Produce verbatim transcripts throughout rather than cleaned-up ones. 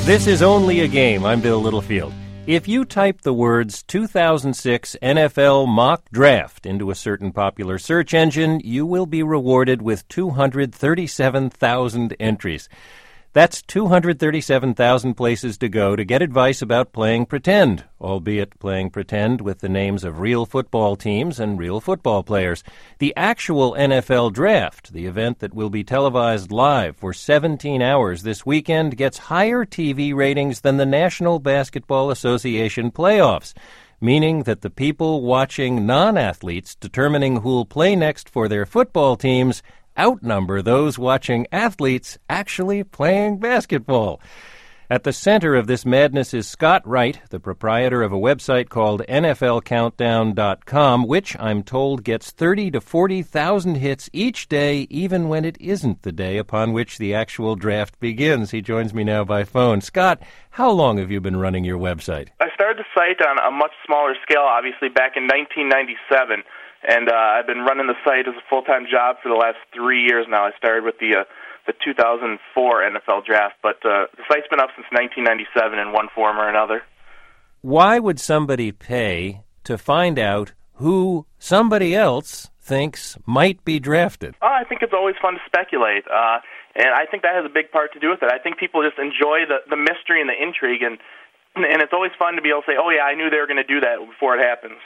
This is Only a Game. I'm Bill Littlefield. If you type the words two thousand six N F L Mock Draft into a certain popular search engine, you will be rewarded with two hundred thirty-seven thousand entries. That's two hundred thirty-seven thousand places to go to get advice about playing pretend, albeit playing pretend with the names of real football teams and real football players. The actual N F L Draft, the event that will be televised live for seventeen hours this weekend, gets higher T V ratings than the National Basketball Association playoffs, meaning that the people watching non-athletes determining who'll play next for their football teams outnumber those watching athletes actually playing basketball. At the center of this madness is Scott Wright, the proprietor of a website called N F L Countdown dot com, which I'm told gets thirty to forty thousand hits each day, even when it isn't the day upon which the actual draft begins. He joins me now by phone. Scott, how long have you been running your website? I started the site on a much smaller scale, obviously, back in nineteen ninety-seven. And uh, I've been running the site as a full-time job for the last three years now. I started with the uh, the two thousand four N F L Draft, but uh, the site's been up since nineteen ninety-seven in one form or another. Why would somebody pay to find out who somebody else thinks might be drafted? Oh, I think it's always fun to speculate, uh, and I think that has a big part to do with it. I think people just enjoy the, the mystery and the intrigue, and and it's always fun to be able to say, oh, yeah, I knew they were going to do that before it happens.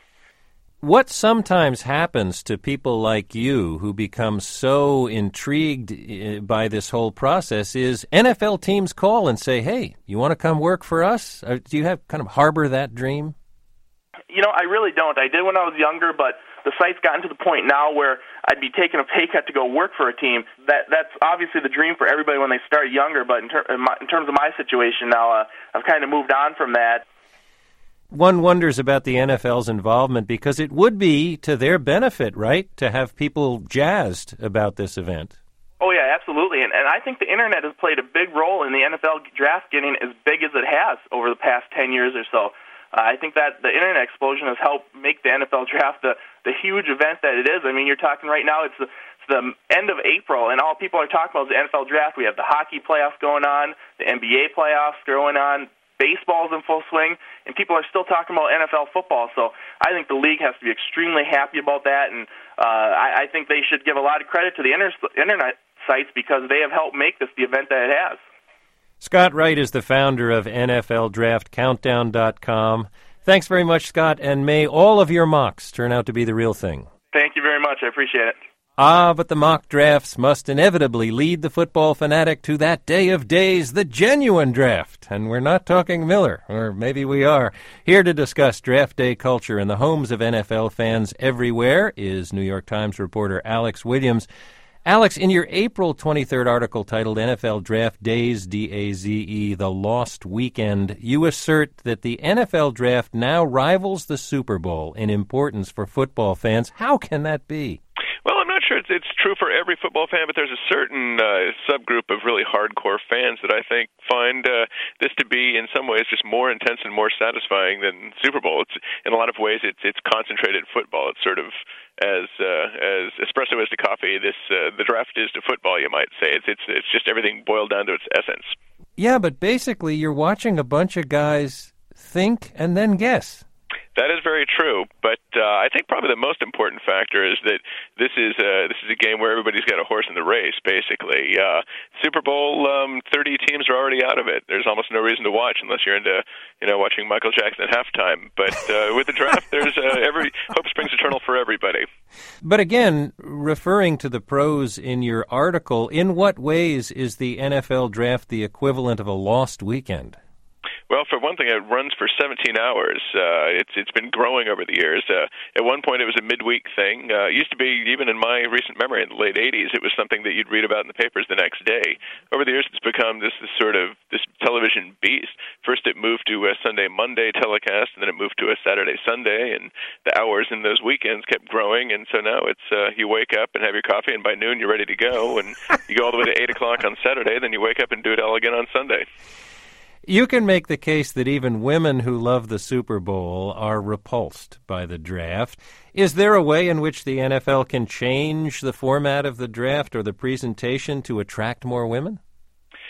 What sometimes happens to people like you who become so intrigued by this whole process is N F L teams call and say, hey, you want to come work for us? Do you have kind of harbor that dream? You know, I really don't. I did when I was younger, but the site's gotten to the point now where I'd be taking a pay cut to go work for a team. That That's obviously the dream for everybody when they start younger, but in, ter- in, my, in terms of my situation now, uh, I've kind of moved on from that. One wonders about the N F L's involvement because it would be to their benefit, right, to have people jazzed about this event. Oh, yeah, absolutely. And, and I think the Internet has played a big role in the N F L draft getting as big as it has over the past ten years or so. Uh, I think that the Internet explosion has helped make the N F L draft the, the huge event that it is. I mean, you're talking right now, it's the, it's the end of April, and all people are talking about is the N F L draft. We have the hockey playoffs going on, the N B A playoffs going on, baseball's in full swing, and people are still talking about N F L football. So I think the league has to be extremely happy about that, and uh, I, I think they should give a lot of credit to the inter- Internet sites because they have helped make this the event that it has. Scott Wright is the founder of N F L Draft Countdown dot com. Thanks very much, Scott, and may all of your mocks turn out to be the real thing. Thank you very much. I appreciate it. Ah, but the mock drafts must inevitably lead the football fanatic to that day of days, the genuine draft. And we're not talking Miller, or maybe we are. Here to discuss draft day culture in the homes of N F L fans everywhere is New York Times reporter Alex Williams. Alex, in your April twenty-third article titled N F L Draft Days, D A Z E, The Lost Weekend, you assert that the N F L Draft now rivals the Super Bowl in importance for football fans. How can that be? Well, I'm not sure it's, it's true for every football fan, but there's a certain uh, subgroup of really hardcore fans that I think find uh, this to be, in some ways, just more intense and more satisfying than Super Bowl. It's, in a lot of ways, it's it's concentrated football. It's sort of as uh, as espresso is to coffee. This uh, the draft is to football, you might say. It's it's it's just everything boiled down to its essence. Yeah, but basically, you're watching a bunch of guys think and then guess. That is very true, but uh, I think probably the most important factor is that this is a, this is a game where everybody's got a horse in the race, basically. Uh, Super Bowl, um, thirty teams are already out of it. There's almost no reason to watch unless you're into, you know, watching Michael Jackson at halftime. But uh, with the draft, there's uh, every hope springs eternal for everybody. But again, referring to the pros in your article, in what ways is the N F L draft the equivalent of a lost weekend? Well, for one thing, it runs for seventeen hours. Uh, it's it's been growing over the years. Uh, at one point, it was a midweek thing. Uh, it used to be, even in my recent memory, in the late eighties, it was something that you'd read about in the papers the next day. Over the years, it's become this, this sort of this television beast. First, it moved to a Sunday Monday telecast, and then it moved to a Saturday Sunday, and the hours in those weekends kept growing. And so now it's uh, you wake up and have your coffee, and by noon you're ready to go, and you go all the way to eight o'clock on Saturday. Then you wake up and do it all again on Sunday. You can make the case that even women who love the Super Bowl are repulsed by the draft. Is there a way in which the N F L can change the format of the draft or the presentation to attract more women?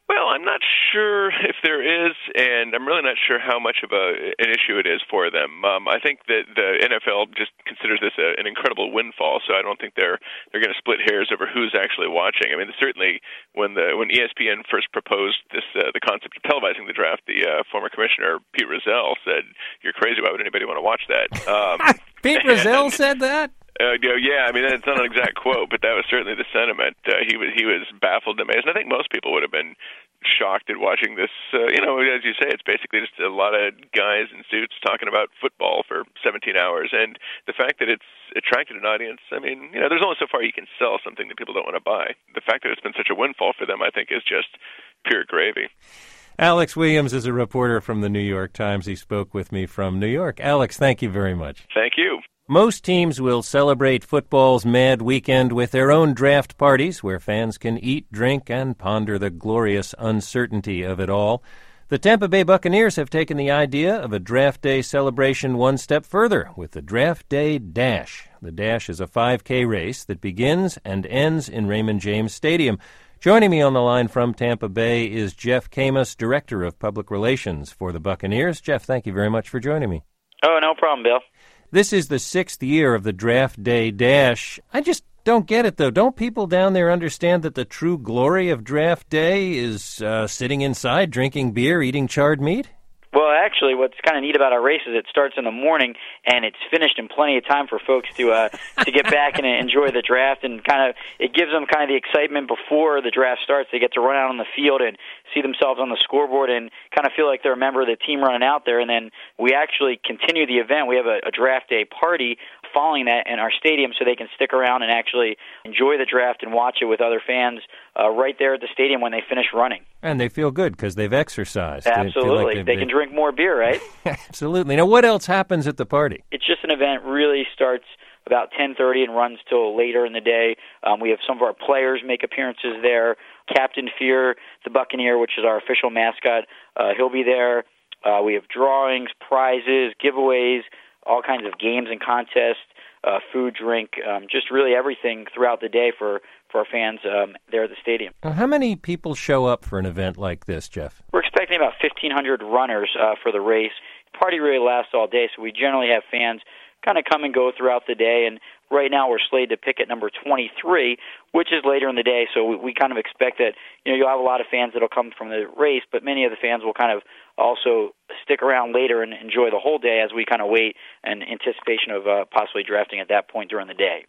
Well, I'm not sure if there is, and I'm really not sure how much of a an issue it is for them. Um, I think that the N F L just considers this a, an incredible windfall, so I don't think they're they're going to split hairs over who's actually watching. I mean, certainly when the when E S P N first proposed this uh, the concept of televising the draft, the uh, former commissioner Pete Rozelle said, "You're crazy. Why would anybody want to watch that?" Um, Pete Rozelle said that? Uh, you know, yeah, I mean, it's not an exact quote, but that was certainly the sentiment. Uh, he was he was baffled and amazed. And I think most people would have been shocked at watching this. Uh, you know, as you say, it's basically just a lot of guys in suits talking about football for seventeen hours. And the fact that it's attracted an audience, I mean, you know, there's only so far you can sell something that people don't want to buy. The fact that it's been such a windfall for them, I think, is just pure gravy. Alex Williams is a reporter from the New York Times. He spoke with me from New York. Alex, thank you very much. Thank you. Most teams will celebrate football's mad weekend with their own draft parties where fans can eat, drink, and ponder the glorious uncertainty of it all. The Tampa Bay Buccaneers have taken the idea of a draft day celebration one step further with the Draft Day Dash. The Dash is a five K race that begins and ends in Raymond James Stadium. Joining me on the line from Tampa Bay is Jeff Camus, Director of Public Relations for the Buccaneers. Jeff, thank you very much for joining me. Oh, no problem, Bill. This is the sixth year of the Draft Day Dash. I just don't get it, though. Don't people down there understand that the true glory of Draft Day is uh, sitting inside, drinking beer, eating charred meat? Well, actually, what's kind of neat about our race is it starts in the morning, and it's finished in plenty of time for folks to uh, to get back and enjoy the draft, and kind of it gives them kind of the excitement before the draft starts. They get to run out on the field and see themselves on the scoreboard and kind of feel like they're a member of the team running out there. And then we actually continue the event. We have a, a draft day party following that in our stadium so they can stick around and actually enjoy the draft and watch it with other fans uh, right there at the stadium when they finish running. And they feel good because they've exercised. Absolutely. They, they can drink more beer, right? Absolutely. Now, what else happens at the party? It's just an event really starts about ten thirty and runs till later in the day. Um, we have some of our players make appearances there. Captain Fear, the Buccaneer, which is our official mascot, uh, he'll be there. Uh, we have drawings, prizes, giveaways, all kinds of games and contests, uh, food, drink, um, just really everything throughout the day for, for our fans um, there at the stadium. How many people show up for an event like this, Jeff? We're expecting about fifteen hundred runners uh, for the race. The party really lasts all day, so we generally have fans kind of come and go throughout the day, and right now we're slated to pick at number twenty-three, which is later in the day, so we, we kind of expect that, you know, you'll have a lot of fans that will come from the race, but many of the fans will kind of also stick around later and enjoy the whole day as we kind of wait in anticipation of uh, possibly drafting at that point during the day.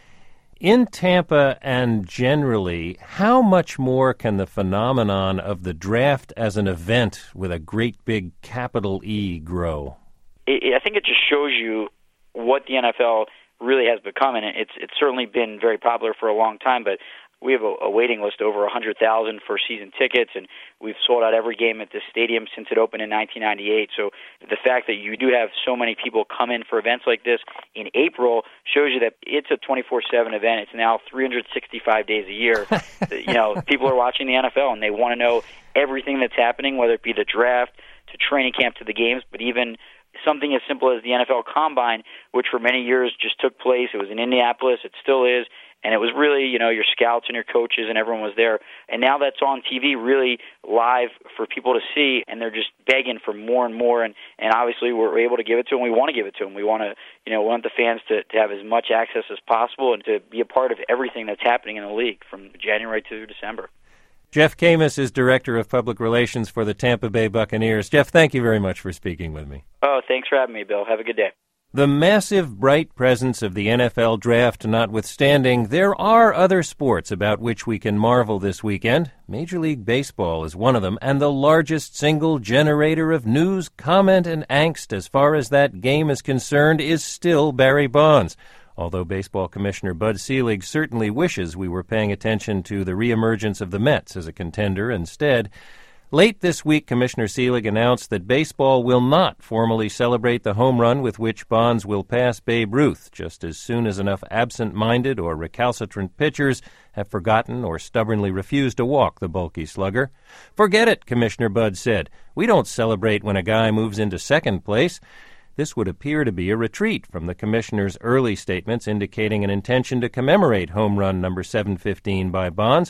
In Tampa and generally, how much more can the phenomenon of the draft as an event with a great big capital E grow? It, I think it just shows you what the N F L really has become, and it's it's certainly been very popular for a long time, but we have a, a waiting list over one hundred thousand for season tickets, and we've sold out every game at this stadium since it opened in nineteen ninety-eight. So the fact that you do have so many people come in for events like this in April shows you that it's a twenty-four seven event. It's now three hundred sixty-five days a year. You know, people are watching the N F L, and they want to know everything that's happening, whether it be the draft to training camp to the games, but even something as simple as the N F L Combine, which for many years just took place. It was in Indianapolis. It still is. And it was really, you know, your scouts and your coaches and everyone was there. And now that's on T V really live for people to see, and they're just begging for more and more. And, and obviously we're able to give it to them. We want to give it to them. We want to, you know, want the fans to, to have as much access as possible and to be a part of everything that's happening in the league from January to December. Jeff Camus is Director of Public Relations for the Tampa Bay Buccaneers. Jeff, thank you very much for speaking with me. Oh, thanks for having me, Bill. Have a good day. The massive, bright presence of the N F L draft notwithstanding, there are other sports about which we can marvel this weekend. Major League Baseball is one of them, and the largest single generator of news, comment, and angst as far as that game is concerned is still Barry Bonds. Although Baseball Commissioner Bud Selig certainly wishes we were paying attention to the reemergence of the Mets as a contender instead. Late this week, Commissioner Selig announced that baseball will not formally celebrate the home run with which Bonds will pass Babe Ruth, just as soon as enough absent-minded or recalcitrant pitchers have forgotten or stubbornly refused to walk the bulky slugger. Forget it, Commissioner Bud said. We don't celebrate when a guy moves into second place. This would appear to be a retreat from the commissioner's early statements indicating an intention to commemorate home run number seven fifteen by Bonds.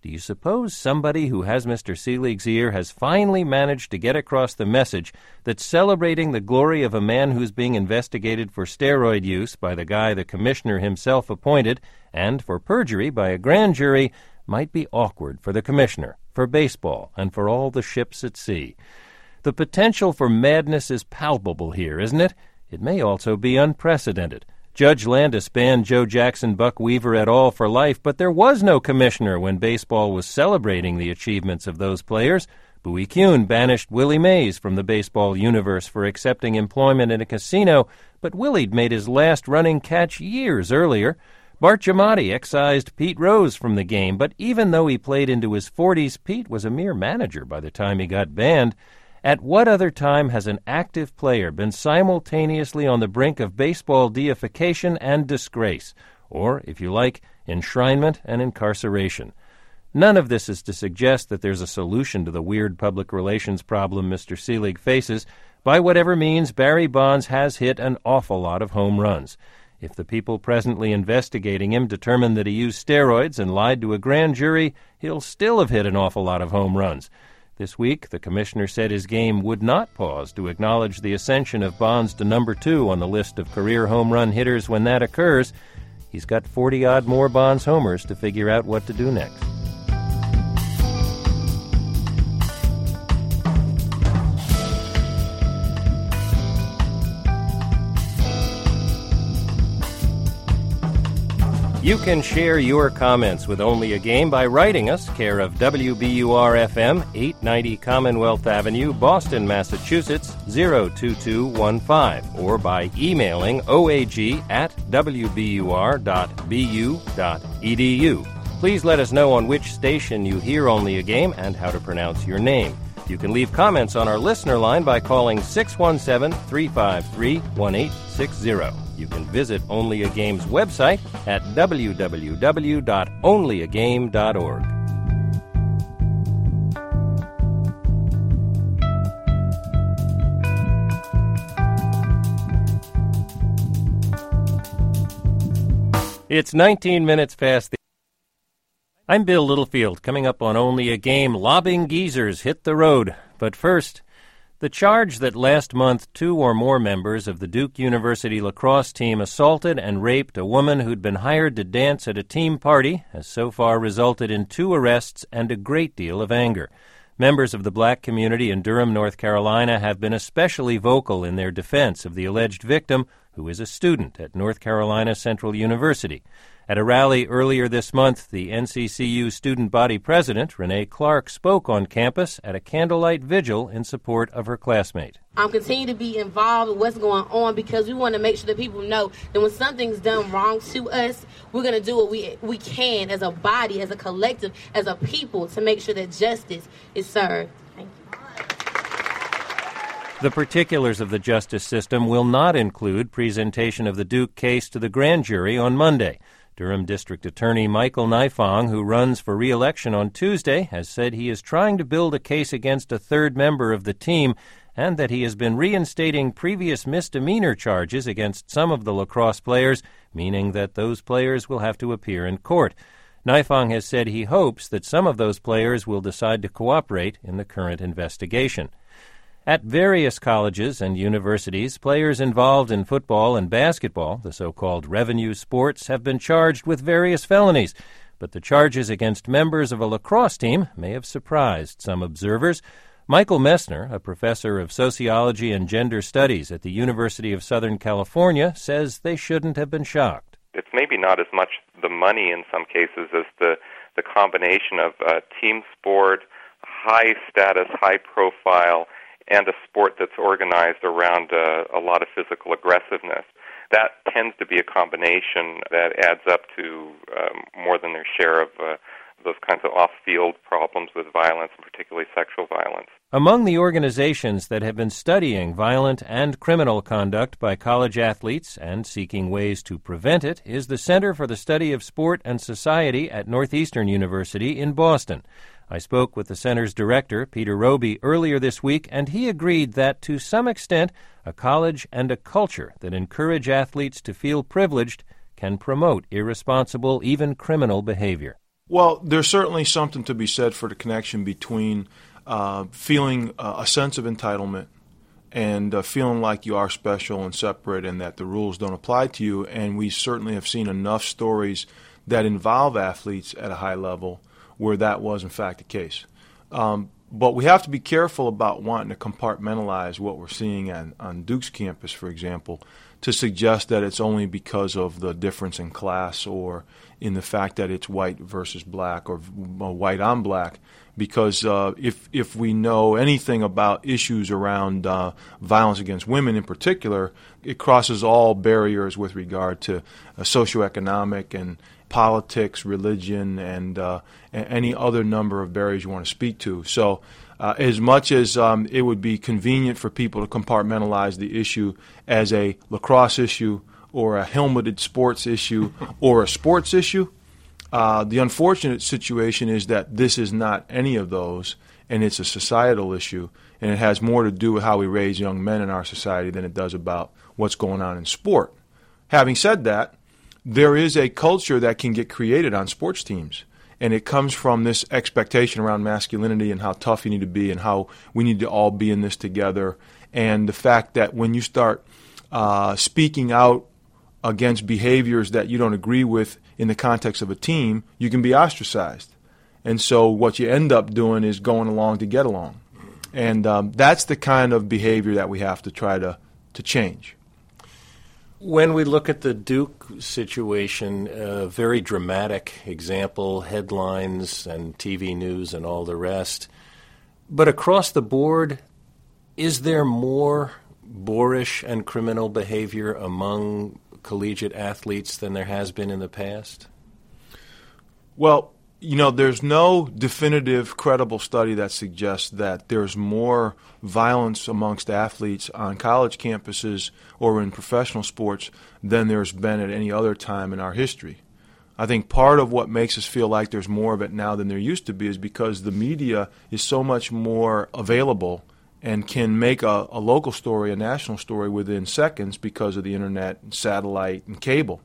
Do you suppose somebody who has Mister Selig's ear has finally managed to get across the message that celebrating the glory of a man who's being investigated for steroid use by the guy the commissioner himself appointed and for perjury by a grand jury might be awkward for the commissioner, for baseball, and for all the ships at sea? The potential for madness is palpable here, isn't it? It may also be unprecedented. Judge Landis banned Joe Jackson, Buck Weaver et al. For life, but there was no commissioner when baseball was celebrating the achievements of those players. Bowie Kuhn banished Willie Mays from the baseball universe for accepting employment in a casino, but Willie'd made his last running catch years earlier. Bart Giamatti excised Pete Rose from the game, but even though he played into his forties, Pete was a mere manager by the time he got banned. At what other time has an active player been simultaneously on the brink of baseball deification and disgrace, or, if you like, enshrinement and incarceration? None of this is to suggest that there's a solution to the weird public relations problem Mister Selig faces. By whatever means, Barry Bonds has hit an awful lot of home runs. If the people presently investigating him determine that he used steroids and lied to a grand jury, he'll still have hit an awful lot of home runs. This week, the commissioner said his game would not pause to acknowledge the ascension of Bonds to number two on the list of career home run hitters when that occurs. He's got forty-odd more Bonds homers to figure out what to do next. You can share your comments with Only a Game by writing us, care of W B U R F M, eight ninety Commonwealth Avenue, Boston, Massachusetts, zero two two one five, or by emailing oag at w b u r dot b u dot e d u. Please let us know on which station you hear Only a Game and how to pronounce your name. You can leave comments on our listener line by calling six one seven, three five three, one eight six zero. You can visit Only a Game's website at w w w dot only a game dot org. It's nineteen minutes past the... I'm Bill Littlefield, coming up on Only a Game. Lobbing geezers hit the road. But first, the charge that last month two or more members of the Duke University lacrosse team assaulted and raped a woman who'd been hired to dance at a team party has so far resulted in two arrests and a great deal of anger. Members of the black community in Durham, North Carolina, have been especially vocal in their defense of the alleged victim, who is a student at North Carolina Central University. At a rally earlier this month, the N C C U student body president, Renee Clark, spoke on campus at a candlelight vigil in support of her classmate. I'm continue to be involved with what's going on because we want to make sure that people know that when something's done wrong to us, we're going to do what we we can as a body, as a collective, as a people to make sure that justice is served. Thank you. The particulars of the justice system will not include presentation of the Duke case to the grand jury on Monday. Durham District Attorney Michael Nifong, who runs for re-election on Tuesday, has said he is trying to build a case against a third member of the team and that he has been reinstating previous misdemeanor charges against some of the lacrosse players, meaning that those players will have to appear in court. Nifong has said he hopes that some of those players will decide to cooperate in the current investigation. At various colleges and universities, players involved in football and basketball, the so-called revenue sports, have been charged with various felonies. But the charges against members of a lacrosse team may have surprised some observers. Michael Messner, a professor of sociology and gender studies at the University of Southern California, says they shouldn't have been shocked. It's maybe not as much the money in some cases as the, the combination of uh, team sport, high status, high profile, and a sport that's organized around uh, a lot of physical aggressiveness. That tends to be a combination that adds up to um, more than their share of uh, those kinds of off-field problems with violence, and particularly sexual violence. Among the organizations that have been studying violent and criminal conduct by college athletes and seeking ways to prevent it is the Center for the Study of Sport and Society at Northeastern University in Boston. I spoke with the center's director, Peter Roby, earlier this week, and he agreed that, to some extent, a college and a culture that encourage athletes to feel privileged can promote irresponsible, even criminal behavior. Well, there's certainly something to be said for the connection between uh, feeling uh, a sense of entitlement and uh, feeling like you are special and separate and that the rules don't apply to you. And we certainly have seen enough stories that involve athletes at a high level where that was, in fact, the case. Um, but we have to be careful about wanting to compartmentalize what we're seeing on, on Duke's campus, for example, to suggest that it's only because of the difference in class or in the fact that it's white versus black or white on black. Because uh, if if we know anything about issues around uh, violence against women in particular, it crosses all barriers with regard to uh, socioeconomic and politics, religion, and uh, any other number of barriers you want to speak to. So uh, as much as um, it would be convenient for people to compartmentalize the issue as a lacrosse issue or a helmeted sports issue or a sports issue, Uh, the unfortunate situation is that this is not any of those, and it's a societal issue, and it has more to do with how we raise young men in our society than it does about what's going on in sport. Having said that, there is a culture that can get created on sports teams, and it comes from this expectation around masculinity and how tough you need to be and how we need to all be in this together, and the fact that when you start uh, speaking out against behaviors that you don't agree with in the context of a team, you can be ostracized. And so what you end up doing is going along to get along. And um, that's the kind of behavior that we have to try to, to change. When we look at the Duke situation, a very dramatic example, headlines and T V news and all the rest. But across the board, is there more boorish and criminal behavior among collegiate athletes than there has been in the past? Well, you know, there's no definitive, credible study that suggests that there's more violence amongst athletes on college campuses or in professional sports than there's been at any other time in our history. I think part of what makes us feel like there's more of it now than there used to be is because the media is so much more available and can make a, a local story, a national story within seconds because of the internet, and satellite, and cable.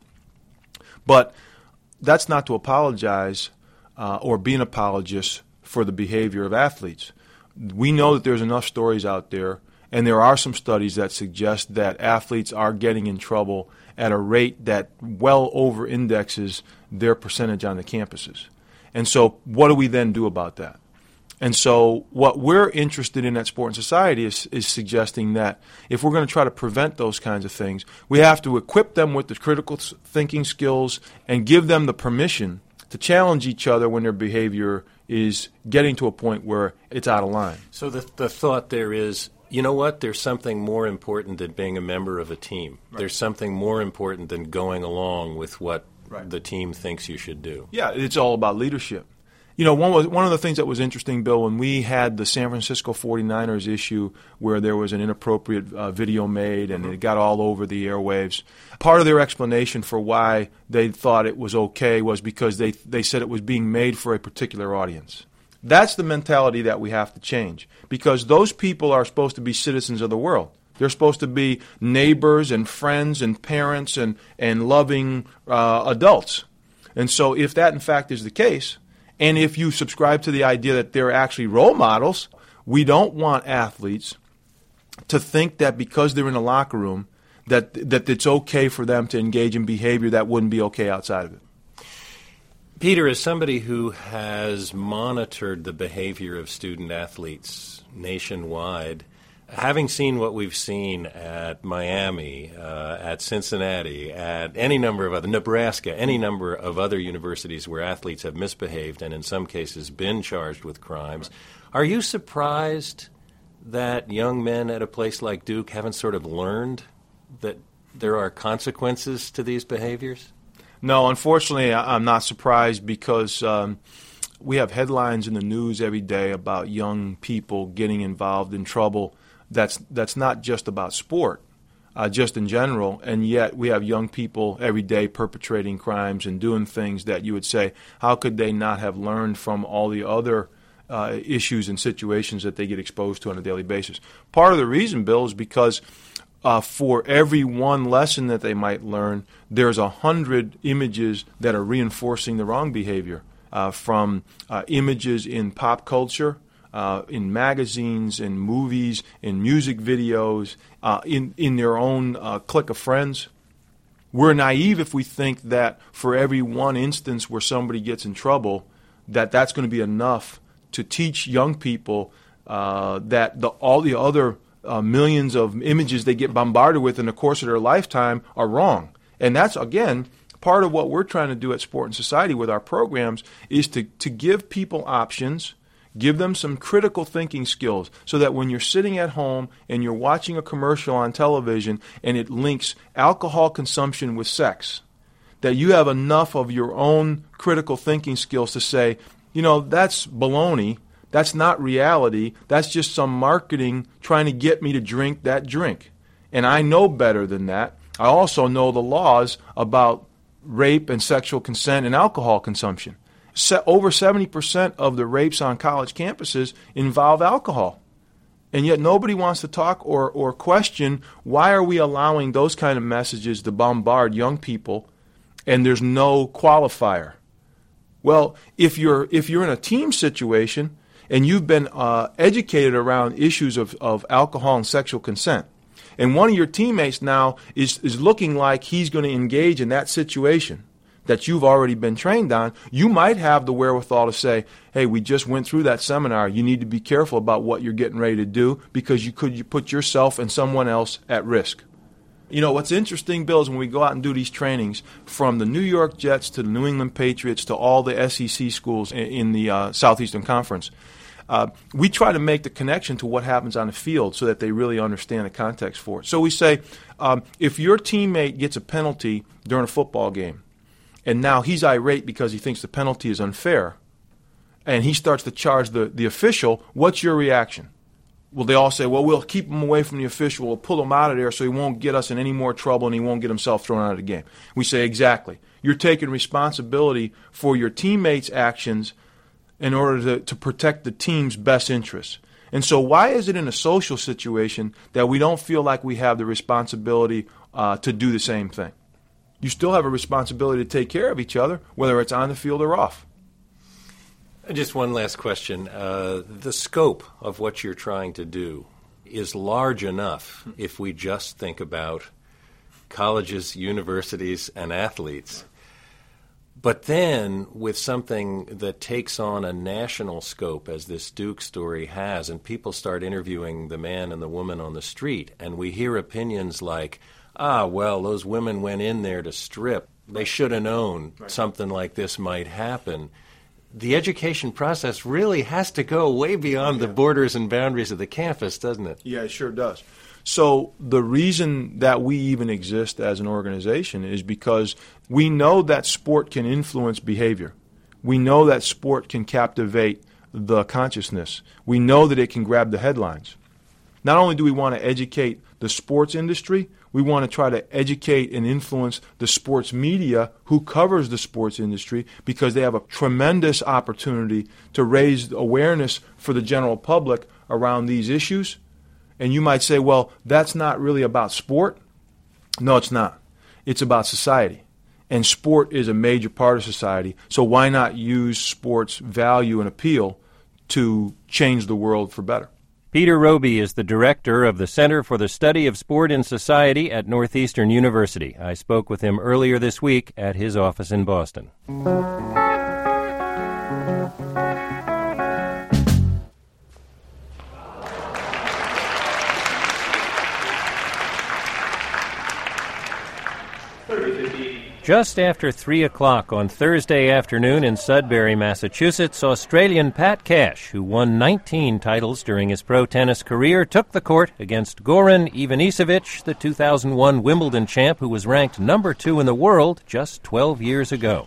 But that's not to apologize uh, or be an apologist for the behavior of athletes. We know that there's enough stories out there, and there are some studies that suggest that athletes are getting in trouble at a rate that well over-indexes their percentage on the campuses. And so what do we then do about that? And so what we're interested in at Sport and Society is, is suggesting that if we're going to try to prevent those kinds of things, we have to equip them with the critical thinking skills and give them the permission to challenge each other when their behavior is getting to a point where it's out of line. So the, the thought there is, you know what, there's something more important than being a member of a team. Right. There's something more important than going along with what right. the team thinks you should do. Yeah, it's all about leadership. You know, one was, one of the things that was interesting, Bill, when we had the San Francisco forty-niners issue where there was an inappropriate uh, video made and mm-hmm. it got all over the airwaves, part of their explanation for why they thought it was okay was because they they said it was being made for a particular audience. That's the mentality that we have to change, because those people are supposed to be citizens of the world. They're supposed to be neighbors and friends and parents and, and loving uh, adults. And so if that, in fact, is the case, and if you subscribe to the idea that they're actually role models, we don't want athletes to think that because they're in a locker room that that it's okay for them to engage in behavior that wouldn't be okay outside of it. Peter, as somebody who has monitored the behavior of student athletes nationwide, having seen what we've seen at Miami, uh, at Cincinnati, at any number of other, Nebraska, any number of other universities where athletes have misbehaved and in some cases been charged with crimes, are you surprised that young men at a place like Duke haven't sort of learned that there are consequences to these behaviors? No, unfortunately, I'm not surprised because um, we have headlines in the news every day about young people getting involved in trouble. That's that's not just about sport, uh, just in general, and yet we have young people every day perpetrating crimes and doing things that you would say, how could they not have learned from all the other uh, issues and situations that they get exposed to on a daily basis? Part of the reason, Bill, is because uh, for every one lesson that they might learn, there's a hundred images that are reinforcing the wrong behavior. uh, from uh, images in pop culture, uh, in magazines, in movies, in music videos, uh, in, in their own uh, clique of friends. We're naive if we think that for every one instance where somebody gets in trouble, that that's going to be enough to teach young people uh, that the, all the other uh, millions of images they get bombarded with in the course of their lifetime are wrong. And that's, again, part of what we're trying to do at Sport and Society with our programs is to, to give people options, give them some critical thinking skills so that when you're sitting at home and you're watching a commercial on television and it links alcohol consumption with sex, that you have enough of your own critical thinking skills to say, you know, that's baloney, that's not reality, that's just some marketing trying to get me to drink that drink. And I know better than that. I also know the laws about rape and sexual consent and alcohol consumption. Se- over seventy percent of the rapes on college campuses involve alcohol. And yet nobody wants to talk or, or question why are we allowing those kind of messages to bombard young people and there's no qualifier. Well, if you're if you're in a team situation and you've been uh, educated around issues of, of alcohol and sexual consent, and one of your teammates now is, is looking like he's going to engage in that situation that you've already been trained on, you might have the wherewithal to say, hey, we just went through that seminar. You need to be careful about what you're getting ready to do because you could you put yourself and someone else at risk. You know, what's interesting, Bill, is when we go out and do these trainings, from the New York Jets to the New England Patriots to all the S E C schools in, in the uh, Southeastern Conference, uh, we try to make the connection to what happens on the field so that they really understand the context for it. So we say, um, if your teammate gets a penalty during a football game, and now he's irate because he thinks the penalty is unfair, and he starts to charge the, the official, what's your reaction? Well, they all say, well, we'll keep him away from the official. We'll pull him out of there so he won't get us in any more trouble and he won't get himself thrown out of the game. We say, exactly. You're taking responsibility for your teammates' actions in order to, to protect the team's best interests. And so why is it in a social situation that we don't feel like we have the responsibility uh, to do the same thing? You still have a responsibility to take care of each other, whether it's on the field or off. Just one last question. Uh, the scope of what you're trying to do is large enough if we just think about colleges, universities, and athletes. But then with something that takes on a national scope, as this Duke story has, and people start interviewing the man and the woman on the street, and we hear opinions like, ah, well, those women went in there to strip. They should have known right. something like this might happen. The education process really has to go way beyond yeah. the borders and boundaries of the campus, doesn't it? Yeah, it sure does. So the reason that we even exist as an organization is because we know that sport can influence behavior. We know that sport can captivate the consciousness. We know that it can grab the headlines. Not only do we want to educate the sports industry, we want to try to educate and influence the sports media who covers the sports industry because they have a tremendous opportunity to raise awareness for the general public around these issues. And you might say, well, that's not really about sport. No, it's not. It's about society. And sport is a major part of society. So why not use sports value and appeal to change the world for better? Peter Roby is the director of the Center for the Study of Sport in Society at Northeastern University. I spoke with him earlier this week at his office in Boston. Just after three o'clock on Thursday afternoon in Sudbury, Massachusetts, Australian Pat Cash, who won nineteen titles during his pro tennis career, took the court against Goran Ivanisevic, the two thousand one Wimbledon champ who was ranked number two in the world just twelve years ago.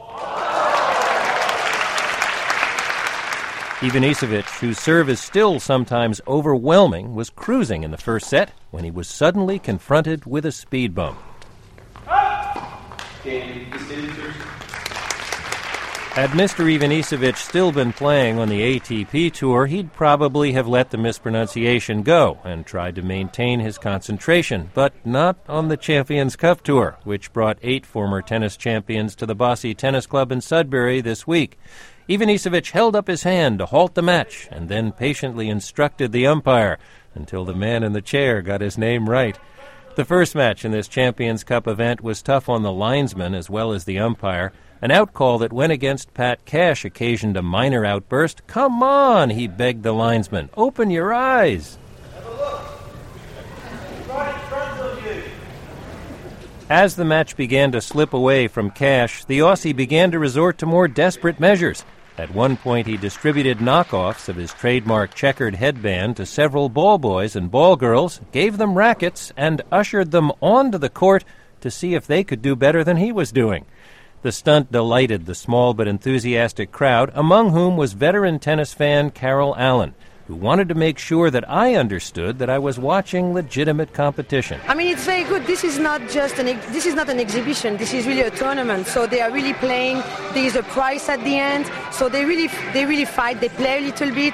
Ivanisevic, whose serve is still sometimes overwhelming, was cruising in the first set when he was suddenly confronted with a speed bump. Had Mister Ivanisevic still been playing on the A T P Tour, he'd probably have let the mispronunciation go and tried to maintain his concentration, but not on the Champions Cup Tour, which brought eight former tennis champions to the Bossy Tennis Club in Sudbury this week. Ivanisevic held up his hand to halt the match and then patiently instructed the umpire until the man in the chair got his name right. The first match in this Champions Cup event was tough on the linesman as well as the umpire. An outcall that went against Pat Cash occasioned a minor outburst. "Come on," he begged the linesman. "Open your eyes." As the match began to slip away from Cash, the Aussie began to resort to more desperate measures. At one point, he distributed knockoffs of his trademark checkered headband to several ball boys and ball girls, gave them rackets, and ushered them onto the court to see if they could do better than he was doing. The stunt delighted the small but enthusiastic crowd, among whom was veteran tennis fan Carol Allen, who wanted to make sure that I understood that I was watching legitimate competition. I mean, it's very good. This is not just an ex- this is not an exhibition. This is really a tournament. So they are really playing. There is a prize at the end. So they really they really fight. They play a little bit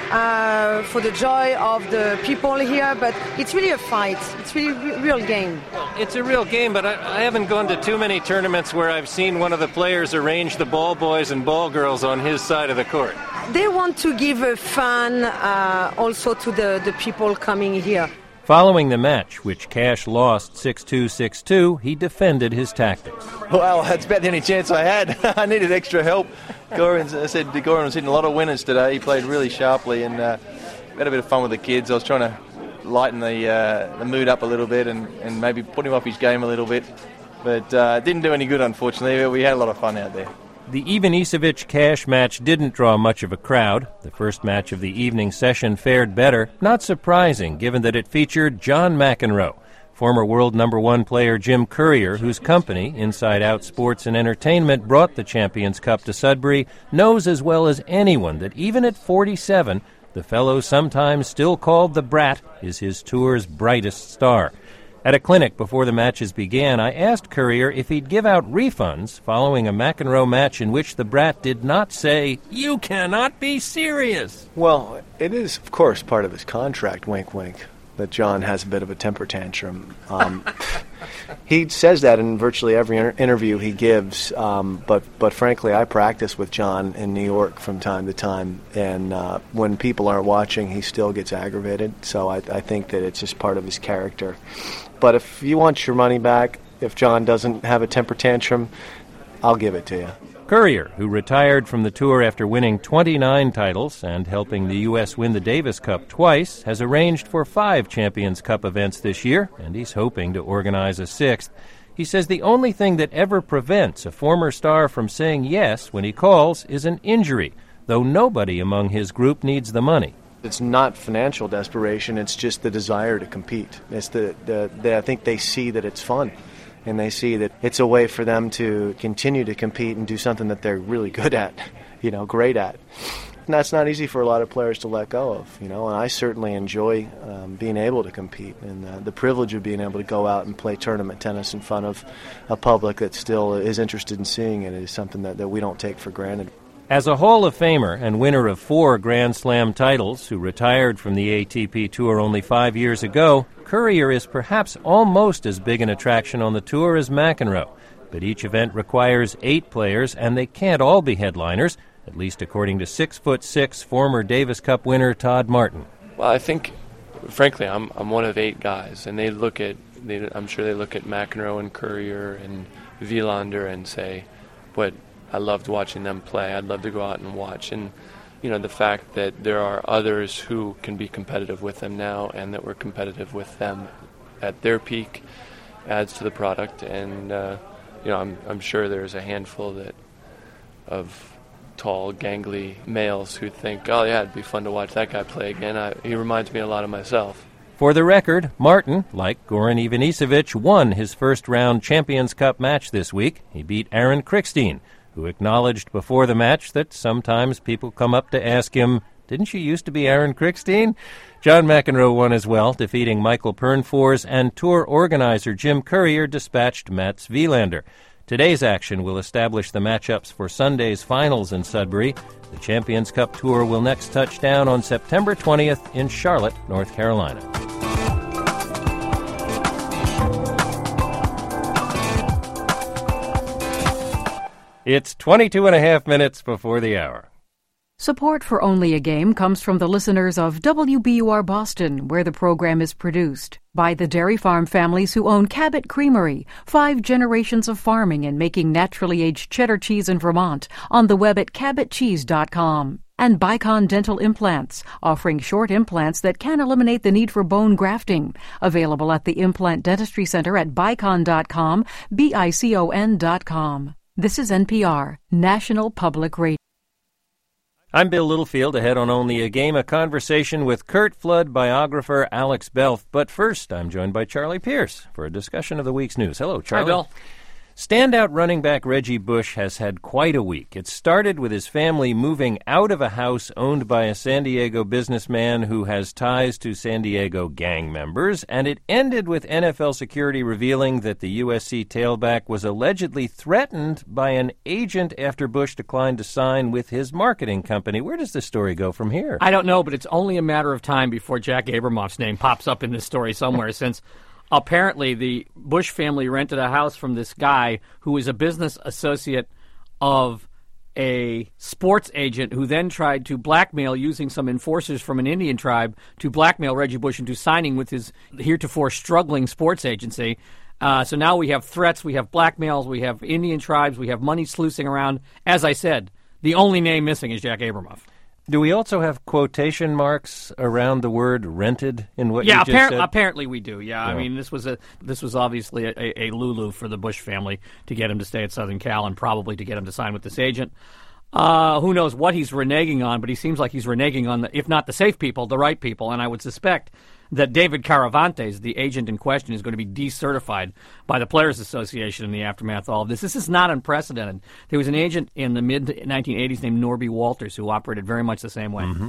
uh, for the joy of the people here. But it's really a fight. It's really a real game. It's a real game, but I, I haven't gone to too many tournaments where I've seen one of the players arrange the ball boys and ball girls on his side of the court. They want to give a fun uh, also to the, the people coming here. Following the match, which Cash lost six two, six two, he defended his tactics. Well, that's about the only chance I had. I needed extra help. Goran, I said Goran was hitting a lot of winners today. He played really sharply and uh, had a bit of fun with the kids. I was trying to lighten the uh, the mood up a little bit and, and maybe put him off his game a little bit. But uh, it didn't do any good, unfortunately. We had a lot of fun out there. The Ivanisevic-Cash match didn't draw much of a crowd. The first match of the evening session fared better, not surprising given that it featured John McEnroe. Former world number one player Jim Courier, whose company, Inside Out Sports and Entertainment, brought the Champions Cup to Sudbury, knows as well as anyone that even at forty-seven, the fellow sometimes still called the Brat is his tour's brightest star. At a clinic before the matches began, I asked Courier if he'd give out refunds following a McEnroe match in which the Brat did not say, "You cannot be serious." Well, it is, of course, part of his contract, wink, wink, that John has a bit of a temper tantrum. Um, he says that in virtually every inter- interview he gives, um, but, but frankly, I practice with John in New York from time to time, and uh, when people aren't watching, he still gets aggravated, so I, I think that it's just part of his character. But if you want your money back, if John doesn't have a temper tantrum, I'll give it to you. Courier, who retired from the tour after winning twenty-nine titles and helping the U S win the Davis Cup twice, has arranged for five Champions Cup events this year, and he's hoping to organize a sixth. He says the only thing that ever prevents a former star from saying yes when he calls is an injury, though nobody among his group needs the money. It's not financial desperation, it's just the desire to compete. It's the, the, the I think they see that it's fun, and they see that it's a way for them to continue to compete and do something that they're really good at, you know, great at. And that's not easy for a lot of players to let go of, you know, and I certainly enjoy um, being able to compete, and uh, the privilege of being able to go out and play tournament tennis in front of a public that still is interested in seeing it is something that, that we don't take for granted. As a Hall of Famer and winner of four Grand Slam titles, who retired from the A T P Tour only five years ago, Courier is perhaps almost as big an attraction on the tour as McEnroe. But each event requires eight players, and they can't all be headliners, at least according to six foot six former Davis Cup winner Todd Martin. Well, I think, frankly, I'm I'm one of eight guys, and they look at, they, I'm sure they look at McEnroe and Courier and Wilander and say, what. I loved watching them play. I'd love to go out and watch. And, you know, the fact that there are others who can be competitive with them now and that we're competitive with them at their peak adds to the product. And, uh, you know, I'm I'm sure there's a handful that of tall, gangly males who think, oh, yeah, it'd be fun to watch that guy play again. I, he reminds me a lot of myself. For the record, Martin, like Goran Ivanisevic, won his first-round Champions Cup match this week. He beat Aaron Krickstein, who acknowledged before the match that sometimes people come up to ask him, didn't you used to be Aaron Krickstein? John McEnroe won as well, defeating Michael Pernfors, and tour organizer Jim Courier dispatched Mats Wilander. Today's action will establish the matchups for Sunday's finals in Sudbury. The Champions Cup Tour will next touch down on September twentieth in Charlotte, North Carolina. It's twenty-two and a half minutes before the hour. Support for Only a Game comes from the listeners of W B U R Boston, where the program is produced, by the dairy farm families who own Cabot Creamery, five generations of farming and making naturally aged cheddar cheese in Vermont, on the web at cabot cheese dot com. And Bicon Dental Implants, offering short implants that can eliminate the need for bone grafting. Available at the Implant Dentistry Center at bicon dot com, B I C O N dot com. This is N P R, National Public Radio. I'm Bill Littlefield, ahead on Only a Game, a conversation with Curt Flood biographer Alex Belf. But first, I'm joined by Charlie Pierce for a discussion of the week's news. Hello, Charlie. Hi, Bill. Standout running back Reggie Bush has had quite a week. It started with his family moving out of a house owned by a San Diego businessman who has ties to San Diego gang members, and it ended with N F L security revealing that the U S C tailback was allegedly threatened by an agent after Bush declined to sign with his marketing company. Where does the story go from here? I don't know, but it's only a matter of time before Jack Abramoff's name pops up in this story somewhere, since apparently the Bush family rented a house from this guy who was a business associate of a sports agent who then tried to blackmail, using some enforcers from an Indian tribe, to blackmail Reggie Bush into signing with his heretofore struggling sports agency. Uh, so now we have threats, we have blackmails, we have Indian tribes, we have money sluicing around. As I said, the only name missing is Jack Abramoff. Do we also have quotation marks around the word rented in what yeah, you just appar- said? apparently we do. Yeah, yeah, I mean this was a this was obviously a, a, a Lulu for the Bush family to get him to stay at Southern Cal and probably to get him to sign with this agent. Uh, who knows what he's reneging on, but he seems like he's reneging on, the, if not the safe people, the right people. And I would suspect that David Caravantes, the agent in question, is going to be decertified by the Players Association in the aftermath of all of this. This is not unprecedented. There was an agent in the mid nineteen eighties named Norby Walters who operated very much the same way. Mm-hmm.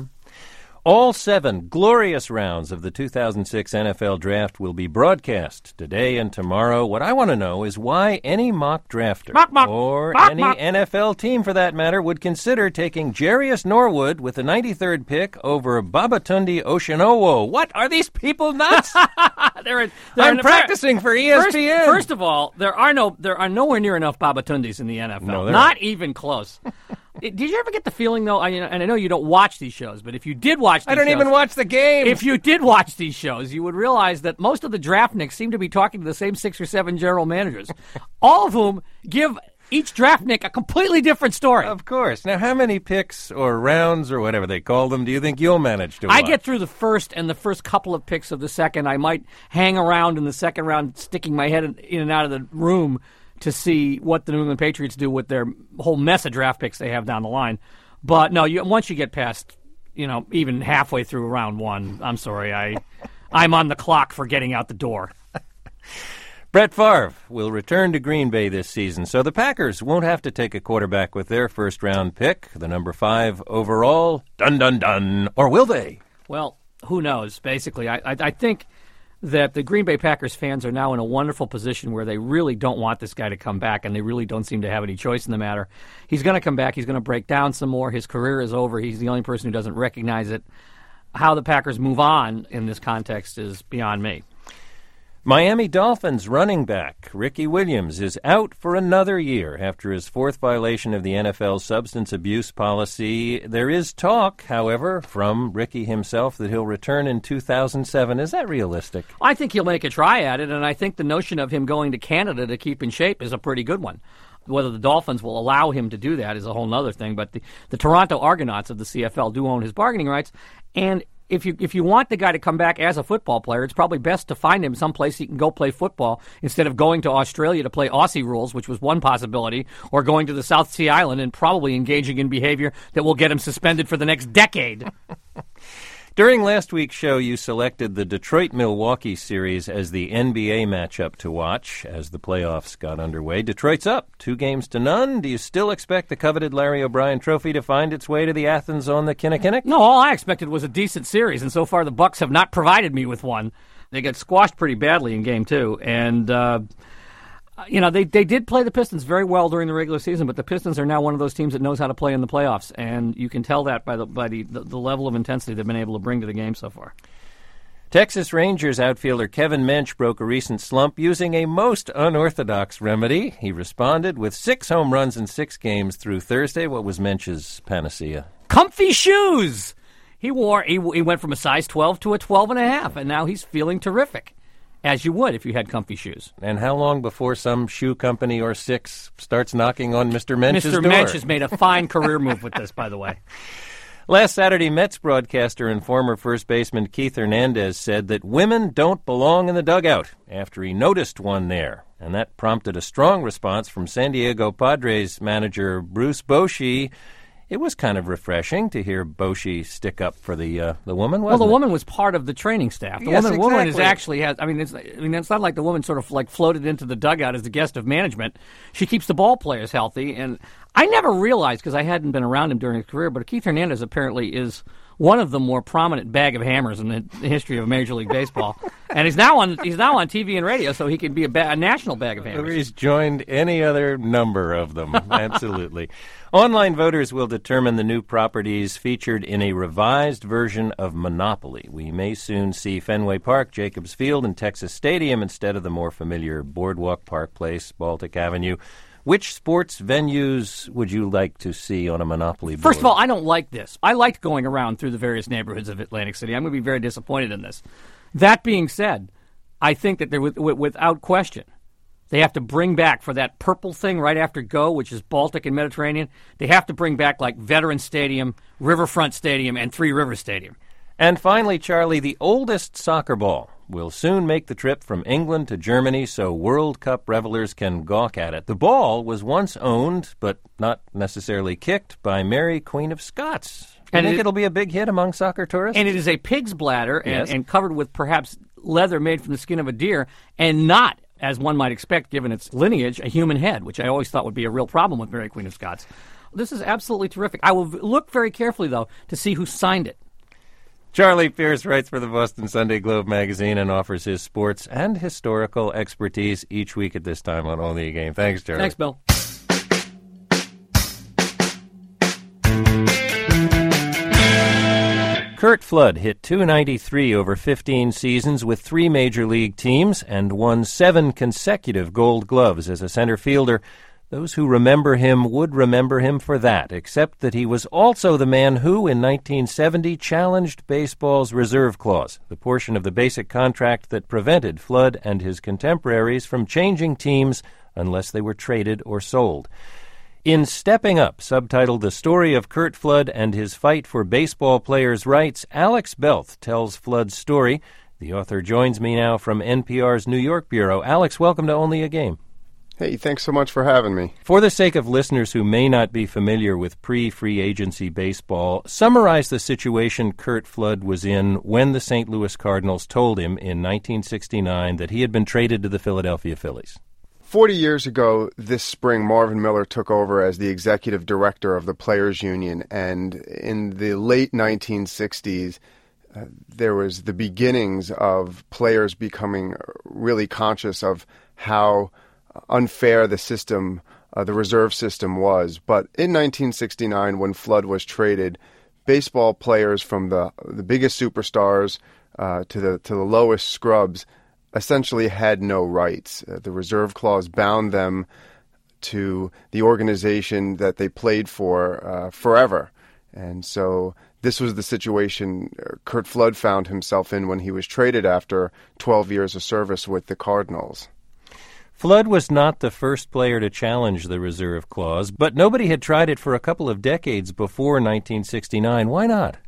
All seven glorious rounds of the two thousand six N F L Draft will be broadcast today and tomorrow. What I want to know is why any mock drafter, mock, mock, or mock, any mock. N F L team for that matter, would consider taking Jarius Norwood with the ninety-third pick over Babatunde Oshinowo. What? Are these people nuts? they're, they're I'm practicing for E S P N. First, first of all, there are no there are nowhere near enough Babatundes in the N F L. No, not aren't. even close. Did you ever get the feeling, though, I, and I know you don't watch these shows, but if you did watch these I don't shows, even watch the game. If you did watch these shows, you would realize that most of the draftniks seem to be talking to the same six or seven general managers, all of whom give each draftnik a completely different story. Of course. Now, how many picks or rounds or whatever they call them do you think you'll manage to watch? I get through the first and the first couple of picks of the second. I might hang around in the second round, sticking my head in and out of the room to see what the New England Patriots do with their whole mess of draft picks they have down the line. But no, you, once you get past, you know, even halfway through round one, I'm sorry, I, I'm on the clock for getting out the door. Brett Favre will return to Green Bay this season, so the Packers won't have to take a quarterback with their first-round pick, the number five overall. Dun, dun, dun. Or will they? Well, who knows, basically. I, I, I think that the Green Bay Packers fans are now in a wonderful position where they really don't want this guy to come back, and they really don't seem to have any choice in the matter. He's going to come back. He's going to break down some more. His career is over. He's the only person who doesn't recognize it. How the Packers move on in this context is beyond me. Miami Dolphins running back Ricky Williams is out for another year after his fourth violation of the N F L's substance abuse policy. There is talk, however, from Ricky himself that he'll return in two thousand seven. Is that realistic? I think he'll make a try at it, and I think the notion of him going to Canada to keep in shape is a pretty good one. Whether the Dolphins will allow him to do that is a whole other thing, but the, the Toronto Argonauts of the C F L do own his bargaining rights, and If you if you want the guy to come back as a football player, it's probably best to find him someplace he can go play football instead of going to Australia to play Aussie rules, which was one possibility, or going to the South Sea Island and probably engaging in behavior that will get him suspended for the next decade. During last week's show, you selected the Detroit-Milwaukee series as the N B A matchup to watch as the playoffs got underway. Detroit's up, two games to none. Do you still expect the coveted Larry O'Brien Trophy to find its way to the Athens on the Kinnickinnick? No, all I expected was a decent series, and so far the Bucks have not provided me with one. They got squashed pretty badly in Game Two, and uh, you know, they, they did play the Pistons very well during the regular season, but the Pistons are now one of those teams that knows how to play in the playoffs, and you can tell that by the by the, the, the level of intensity they've been able to bring to the game so far. Texas Rangers outfielder Kevin Mench broke a recent slump using a most unorthodox remedy. He responded with six home runs in six games through Thursday. What was Mench's panacea? Comfy shoes! He wore he, he went from a size twelve to a twelve and a half, and now he's feeling terrific. As you would if you had comfy shoes. And how long before some shoe company or six starts knocking on Mister Mench's Mister door? Mench has made a fine career move with this, by the way. Last Saturday, Mets broadcaster and former first baseman Keith Hernandez said that women don't belong in the dugout after he noticed one there. And that prompted a strong response from San Diego Padres manager Bruce Bochy. It was kind of refreshing to hear Bochy stick up for the uh, the woman, wasn't Well, the it? woman was part of the training staff. The Yes, woman, woman is exactly. actually has. I mean, it's. I mean, it's not like the woman sort of like floated into the dugout as the guest of management. She keeps the ball players healthy, and I never realized because I hadn't been around him during his career, but Keith Hernandez apparently is one of the more prominent bag of hammers in the history of Major League Baseball, and he's now on he's now on T V and radio, so he can be a, ba- a national bag of hammers. He's joined any other number of them. Absolutely. Online voters will determine the new properties featured in a revised version of Monopoly. We may soon see Fenway Park, Jacobs Field, and Texas Stadium instead of the more familiar Boardwalk, Park Place, Baltic Avenue. Which sports venues would you like to see on a Monopoly board? First of all, I don't like this. I liked going around through the various neighborhoods of Atlantic City. I'm going to be very disappointed in this. That being said, I think that there, without question, they have to bring back for that purple thing right after Go, which is Baltic and Mediterranean, they have to bring back like Veterans Stadium, Riverfront Stadium, and Three Rivers Stadium. And finally, Charlie, the oldest soccer ball will soon make the trip from England to Germany so World Cup revelers can gawk at it. The ball was once owned, but not necessarily kicked, by Mary, Queen of Scots. You And think it- it'll be a big hit among soccer tourists? And it is a pig's bladder and, Yes. and covered with perhaps leather made from the skin of a deer, and not, as one might expect given its lineage, a human head, which I always thought would be a real problem with Mary, Queen of Scots. This is absolutely terrific. I will v- look very carefully, though, to see who signed it. Charlie Pierce writes for the Boston Sunday Globe magazine and offers his sports and historical expertise each week at this time on Only a Game. Thanks, Charlie. Thanks, Bill. Curt Flood hit two ninety-three over fifteen seasons with three major league teams and won seven consecutive Gold Gloves as a center fielder. Those who remember him would remember him for that, except that he was also the man who, in nineteen seventy, challenged baseball's reserve clause, the portion of the basic contract that prevented Flood and his contemporaries from changing teams unless they were traded or sold. In Stepping Up, subtitled The Story of Curt Flood and His Fight for Baseball Players' Rights, Alex Belth tells Flood's story. The author joins me now from N P R's New York bureau. Alex, welcome to Only a Game. Hey, thanks so much for having me. For the sake of listeners who may not be familiar with pre-free agency baseball, summarize the situation Curt Flood was in when the Saint Louis Cardinals told him in nineteen sixty-nine that he had been traded to the Philadelphia Phillies. Forty years ago this spring, Marvin Miller took over as the executive director of the Players Union, and in the late nineteen sixties, uh, there was the beginnings of players becoming really conscious of how unfair the system, uh, the reserve system was. But in nineteen sixty-nine, when Flood was traded, baseball players from the the biggest superstars uh, to the to the lowest scrubs essentially had no rights. Uh, the reserve clause bound them to the organization that they played for uh, forever. And so this was the situation uh, Curt Flood found himself in when he was traded after twelve years of service with the Cardinals. Flood was not the first player to challenge the reserve clause, but nobody had tried it for a couple of decades before nineteen sixty-nine. Why not?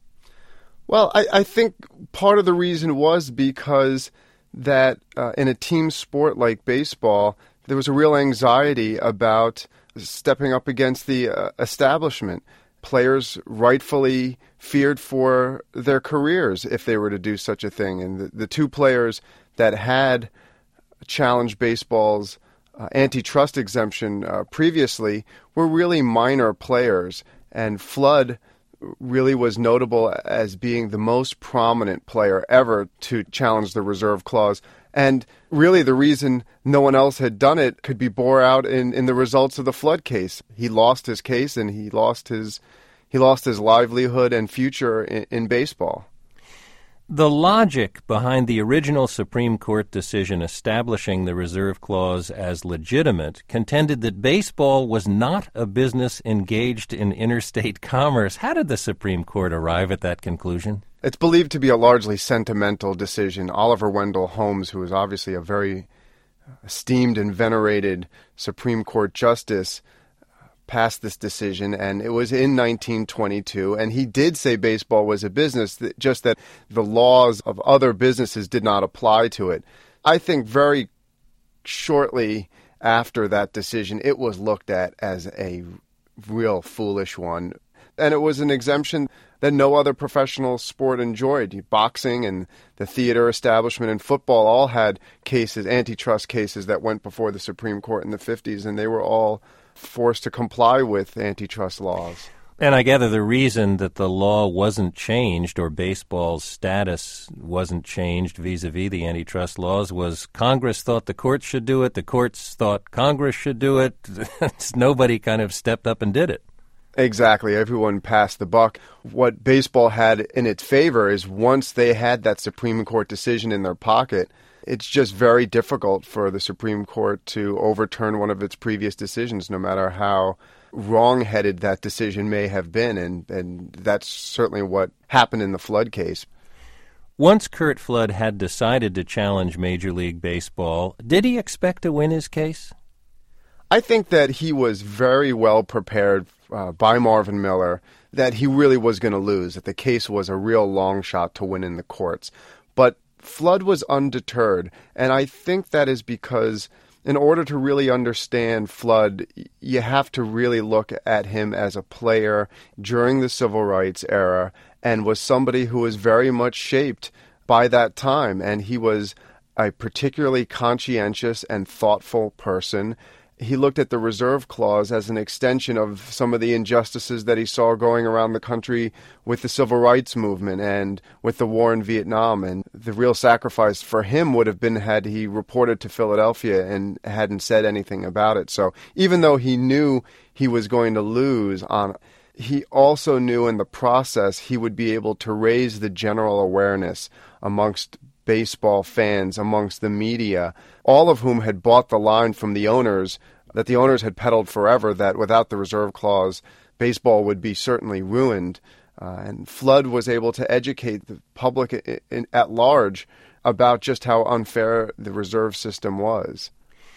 Well, I, I think part of the reason was because that uh, in a team sport like baseball, there was a real anxiety about stepping up against the uh, establishment. Players rightfully feared for their careers if they were to do such a thing. And the, the two players that had challenged baseball's uh, antitrust exemption uh, previously were really minor players. And Flood really was notable as being the most prominent player ever to challenge the reserve clause And really the reason no one else had done it could be bore out in, in the results of the Flood case. He lost his case and he lost his he lost his livelihood and future in, in baseball. The logic behind the original Supreme Court decision establishing the reserve clause as legitimate contended that baseball was not a business engaged in interstate commerce. How did the Supreme Court arrive at that conclusion? It's believed to be a largely sentimental decision. Oliver Wendell Holmes, who is obviously a very esteemed and venerated Supreme Court justice, passed this decision, and it was in nineteen twenty-two, and he did say baseball was a business, just that the laws of other businesses did not apply to it. I think very shortly after that decision, it was looked at as a real foolish one, and it was an exemption that no other professional sport enjoyed. Boxing and the theater establishment and football all had cases, antitrust cases, that went before the Supreme Court in the fifties, and they were all forced to comply with antitrust laws. And I gather the reason that the law wasn't changed, or baseball's status wasn't changed vis-a-vis the antitrust laws, was Congress thought the courts should do it, the courts thought Congress should do it. Nobody kind of stepped up and did it. Exactly. Everyone passed the buck. What baseball had in its favor is once they had that Supreme Court decision in their pocket, it's just very difficult for the Supreme Court to overturn one of its previous decisions, no matter how wrong-headed that decision may have been, and, and that's certainly what happened in the Flood case. Once Curt Flood had decided to challenge Major League Baseball, did he expect to win his case? I think that he was very well prepared uh, by Marvin Miller that he really was going to lose, that the case was a real long shot to win in the courts. But Flood was undeterred, and I think that is because in order to really understand Flood, you have to really look at him as a player during the Civil Rights era, and was somebody who was very much shaped by that time, and he was a particularly conscientious and thoughtful person. He looked at the reserve clause as an extension of some of the injustices that he saw going around the country with the civil rights movement and with the war in Vietnam. And the real sacrifice for him would have been had he reported to Philadelphia and hadn't said anything about it. So even though he knew he was going to lose on, he also knew in the process he would be able to raise the general awareness amongst baseball fans, amongst the media, all of whom had bought the line from the owners, that the owners had peddled forever, that without the reserve clause, baseball would be certainly ruined. Uh, and Flood was able to educate the public in, in, at large about just how unfair the reserve system was.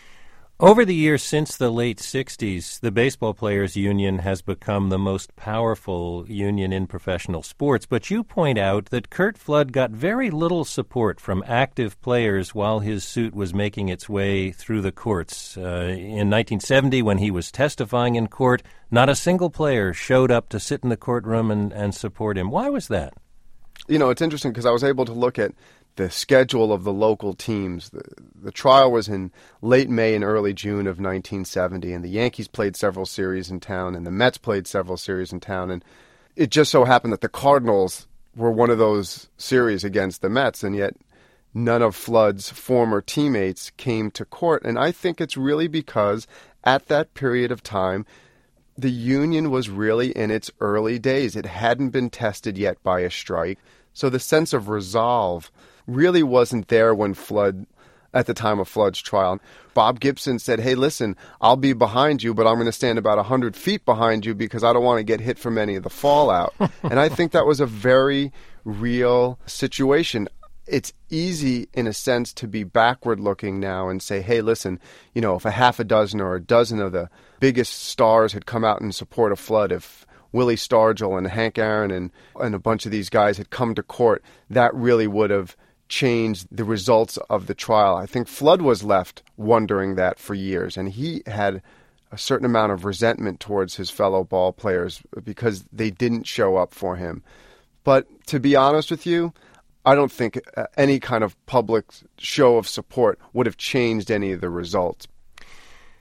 Over the years since the late sixties, the Baseball Players Union has become the most powerful union in professional sports, but you point out that Curt Flood got very little support from active players while his suit was making its way through the courts. Uh, in nineteen seventy, when he was testifying in court, not a single player showed up to sit in the courtroom and, and support him. Why was that? You know, it's interesting because I was able to look at the schedule of the local teams. The, the trial was in late May and early June of nineteen seventy, and the Yankees played several series in town, and the Mets played several series in town, and it just so happened that the Cardinals were one of those series against the Mets, and yet none of Flood's former teammates came to court. And I think it's really because at that period of time, the union was really in its early days. It hadn't been tested yet by a strike, so the sense of resolve really wasn't there when Flood, at the time of Flood's trial. Bob Gibson said, hey, listen, I'll be behind you, but I'm going to stand about one hundred feet behind you because I don't want to get hit from any of the fallout. And I think that was a very real situation. It's easy, in a sense, to be backward-looking now and say, hey, listen, you know, if a half a dozen or a dozen of the biggest stars had come out in support of Flood, if Willie Stargell and Hank Aaron and, and a bunch of these guys had come to court, that really would have changed the results of the trial. I think Flood was left wondering that for years, and he had a certain amount of resentment towards his fellow ball players because they didn't show up for him. But to be honest with you, I don't think any kind of public show of support would have changed any of the results.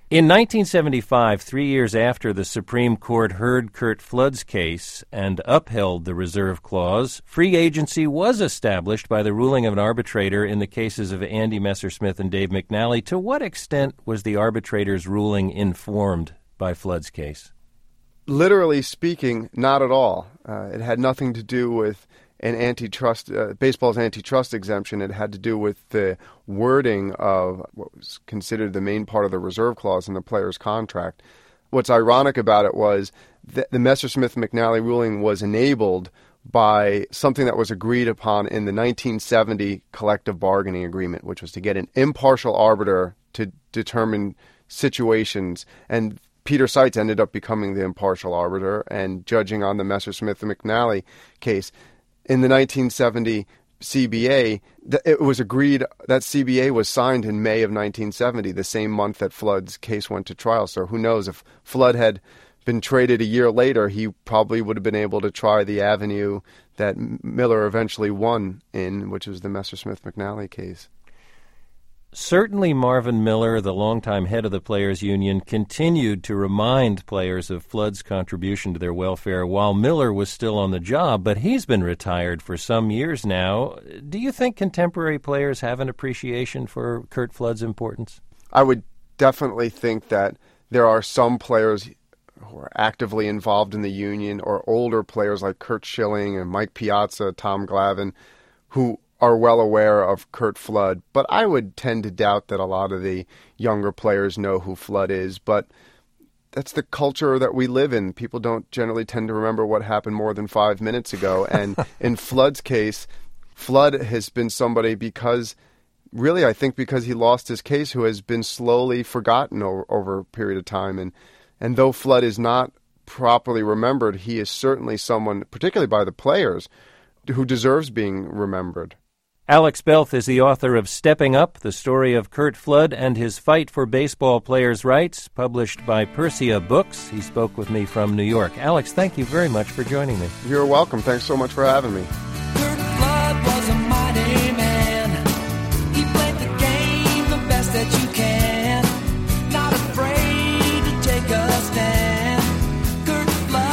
In nineteen seventy-five, three years after the Supreme Court heard Curt Flood's case and upheld the reserve clause, free agency was established by the ruling of an arbitrator in the cases of Andy Messersmith and Dave McNally. To what extent was the arbitrator's ruling informed by Flood's case? Literally speaking, not at all. Uh, it had nothing to do with an antitrust, uh, baseball's antitrust exemption. It had to do with the wording of what was considered the main part of the reserve clause in the player's contract. What's ironic about it was that the Messersmith-McNally ruling was enabled by something that was agreed upon in the nineteen seventy collective bargaining agreement, which was to get an impartial arbiter to determine situations. And Peter Seitz ended up becoming the impartial arbiter and judging on the Messersmith-McNally case. In the nineteen seventy C B A, it was agreed that C B A was signed in May of nineteen seventy, the same month that Flood's case went to trial. So who knows, if Flood had been traded a year later, he probably would have been able to try the avenue that Miller eventually won in, which was the Messersmith-McNally case. Certainly Marvin Miller, the longtime head of the Players Union, continued to remind players of Flood's contribution to their welfare while Miller was still on the job, but he's been retired for some years now. Do you think contemporary players have an appreciation for Curt Flood's importance? I would definitely think that there are some players who are actively involved in the union, or older players like Curt Schilling and Mike Piazza, Tom Glavine, who are well aware of Curt Flood, but I would tend to doubt that a lot of the younger players know who Flood is. But that's the culture that we live in. People don't generally tend to remember what happened more than five minutes ago. And in Flood's case, Flood has been somebody because, really, I think because he lost his case, who has been slowly forgotten over, over a period of time. And, and though Flood is not properly remembered, he is certainly someone, particularly by the players, who deserves being remembered. Alex Belth is the author of Stepping Up, the story of Curt Flood and his fight for baseball players' rights, published by Persia Books. He spoke with me from New York. Alex, thank you very much for joining me. You're welcome. Thanks so much for having me. Curt Flood was a mighty man. He played the game the best that you can. Not afraid to take a stand. Curt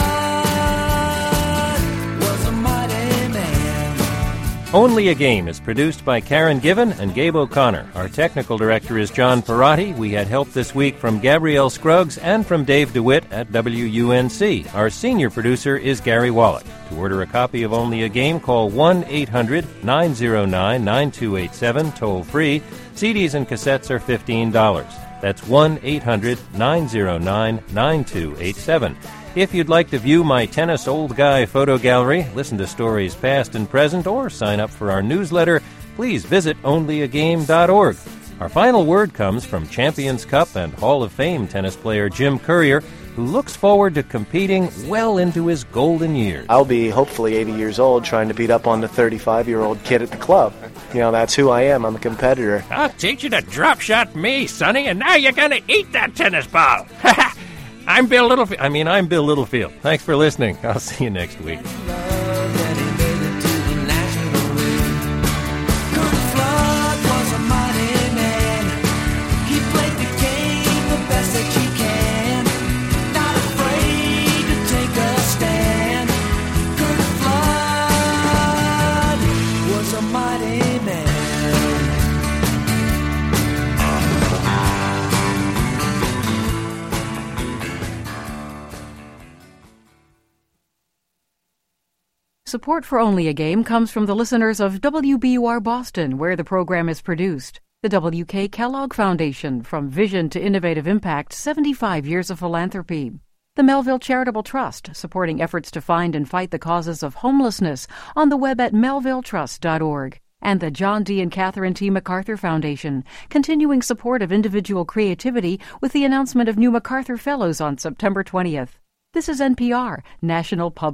Flood was a mighty man. Only a Game is produced by Karen Given and Gabe O'Connor. Our technical director is John Perotti. We had help this week from Gabrielle Scruggs and from Dave DeWitt at W U N C. Our senior producer is Gary Wallach. To order a copy of Only a Game, call one eight hundred nine oh nine nine two eight seven, toll free. C Ds and cassettes are fifteen dollars. That's one eight hundred nine oh nine nine two eight seven. If you'd like to view my tennis old guy photo gallery, listen to stories past and present, or sign up for our newsletter, please visit only a game dot org. Our final word comes from Champions Cup and Hall of Fame tennis player Jim Courier, who looks forward to competing well into his golden years. I'll be hopefully eighty years old trying to beat up on the thirty-five-year-old kid at the club. You know, that's who I am. I'm a competitor. I'll teach you to drop shot me, Sonny, and now you're going to eat that tennis ball. I'm Bill Littlefield. I mean, I'm Bill Littlefield. Thanks for listening. I'll see you next week. Support for Only a Game comes from the listeners of W B U R Boston, where the program is produced. The W K Kellogg Foundation, from vision to innovative impact, seventy-five years of philanthropy. The Melville Charitable Trust, supporting efforts to find and fight the causes of homelessness, on the web at melville trust dot org. And the John D. and Catherine T. MacArthur Foundation, continuing support of individual creativity with the announcement of new MacArthur Fellows on September twentieth. This is N P R, National Public